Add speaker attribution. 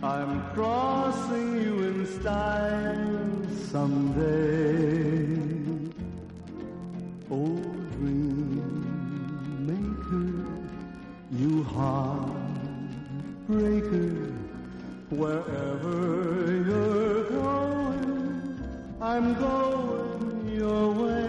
Speaker 1: I'm crossing you in style someday. Oh, dream maker, you heartbreaker, wherever you're going, I'm going your way.